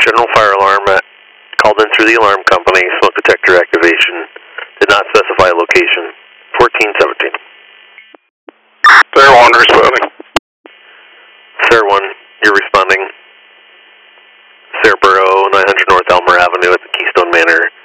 general fire alarm called in through the alarm company, smoke detector activation, did not specify location. 1417. Sierra 1 responding. Sierra 1, you're responding. Sierra Borough, 900 North Elmer Avenue at the Keystone Manor.